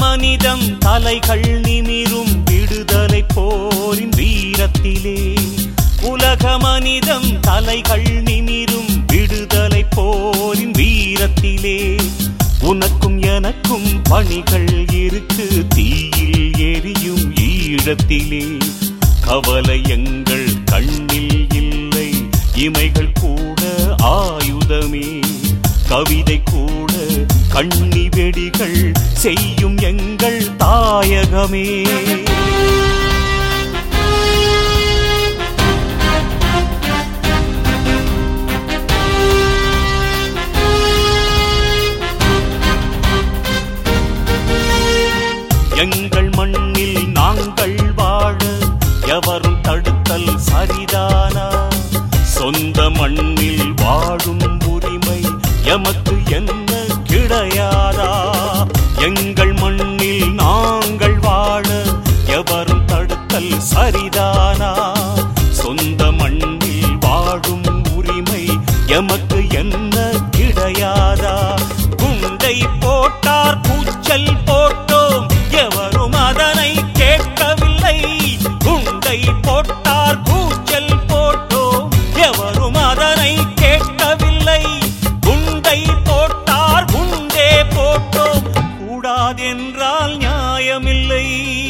மனிதம் தலைகள் நிமிரும் விடுதலை போரின் வீரத்திலே. உலக மனிதம் தலைகள் நிமிரும் விடுதலை போரின் வீரத்திலே. உனக்கும் எனக்கும் பணிகள் இருக்கு தீயில் எரியும் ஈழத்திலே. கவலை எங்கள் கண்ணில் இல்லை, இமைகள் கூட ஆயுதமே. கவிதை கூட கண்ணி வெடிகள் செய்யும் எங்கள் தாயகமே. எங்கள் மண்ணில் நாங்கள் வாழ எவரும் தடுத்தல் சரிதானா? சொந்த மண்ணில் வாழும் உரிமை எமக்கு என்ன கிடையாதா? எங்கள் மண்ணில் நாங்கள் வாழ எவரும் தடுத்தல் சரிதானா? சொந்த மண்ணில் வாழும் உரிமை எமக்கு என்ன கிடையாதா? குண்டை போட்டார் கூச்சல் போட்டோம், எவரும் அதனை கேட்கவில்லை. குண்டை போட்டார் கூச்சல் போட்டோம், எவரும் அதனை கேட்கவில்லை. குண்டை போட்டார் குண்டே போட்டோம், கூடாதென்றால் நியாயமில்லை.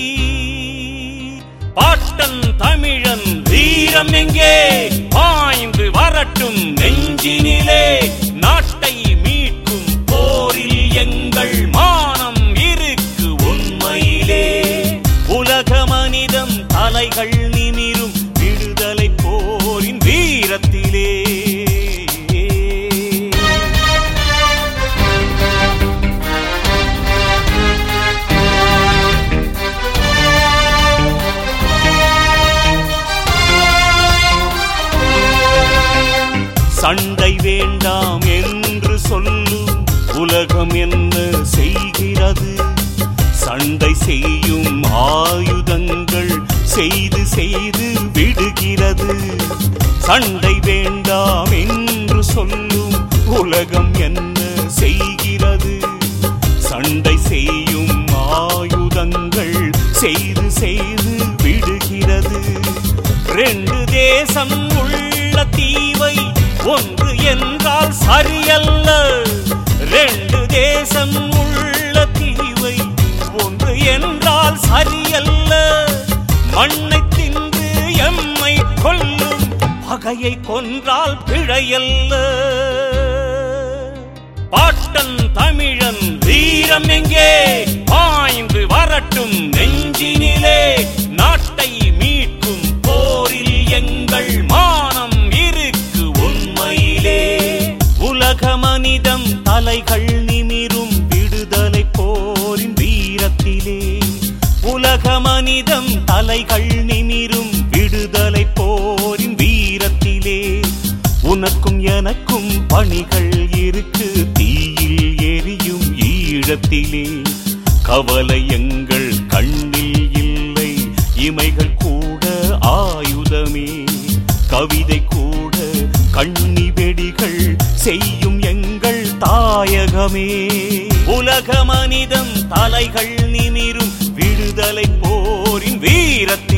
பாட்டன் தமிழன் வீரம் எங்கே? பாய்ந்து வரட்டும் நெஞ்சினிலே. நாட்டை மீட்கும் போரில் எங்கள் மானம் இருக்கு உண்மையிலே. உலக மனிதம் தலைகள் நிமிரும் விடுதலை போரின் வீரத்திலே. சண்டை வேண்டாம் என்று சொல்லும் உலகம் என்ன செய்கிறது? சண்டை செய்யும் ஆயுதங்கள் செய்து செய்து விடுகிறது. சண்டை வேண்டாம் என்று சொல்லும் உலகம் என்ன செய்கிறது? சண்டை செய்யும் ஆயுதங்கள் செய்து செய்து விடுகிறது. 2 தேசம் உள்ள தீவை ஒன்று என்றால் சரியல்ல. 2 தேசம் உள்ள தீவை ஒன்று என்றால் சரியல்ல. மண்ணை தின்று எம்மை கொல்லும் பகையை கொன்றால் பிழையல்ல. பாட்டன் தமிழன் வீரம் எங்கே? பாய்ந்து வரட்டும் நெஞ்சினிலே. நாட்டை மீட்கும் போரில் எங்கள் மானம் இருக்கு உண்மையிலே. உலக மனிதம் தலைகள் நிமிரும் விடுதலை போரின் வீரத்திலே. உலக மனிதம் தலைகள் நிமிரும் விடுதலை போரின் வீரத்திலே. உனக்கும் எனக்கும் பணிகள் இருக்கு தீயில் எரியும் ஈழத்திலே. கவலை எங்கள் கண்ணில் இல்லை, இமைகள் கூட ஆயுதமே. கவிதை கூட கண்ணி வெடிகள் செய்யும் எங்கள் தாயகமே. உலக மனிதம் தலைகள் நிமிரும் விடுதலை போரின் வீரத்தில்